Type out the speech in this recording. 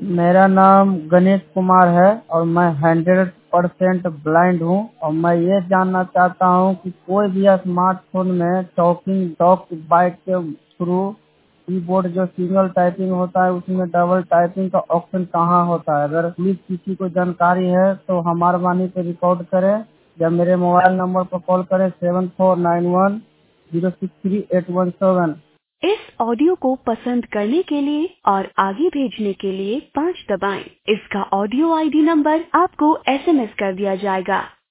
मेरा नाम गणेश कुमार है और मैं 100% ब्लाइंड हूँ और मैं ये जानना चाहता हूँ कि कोई भी स्मार्टफोन में टॉकिंग टॉक बाइट के थ्रू कीबोर्ड जो सिंगल टाइपिंग होता है उसमें डबल टाइपिंग का ऑप्शन कहाँ होता है। अगर प्लीज किसी को जानकारी है तो हमारे वाणी पे रिकॉर्ड करें या मेरे मोबाइल नंबर पर कॉल करें 7491063817। इस ऑडियो को पसंद करने के लिए और आगे भेजने के लिए 5 दबाएं। इसका ऑडियो आईडी नंबर आपको एसएमएस कर दिया जाएगा।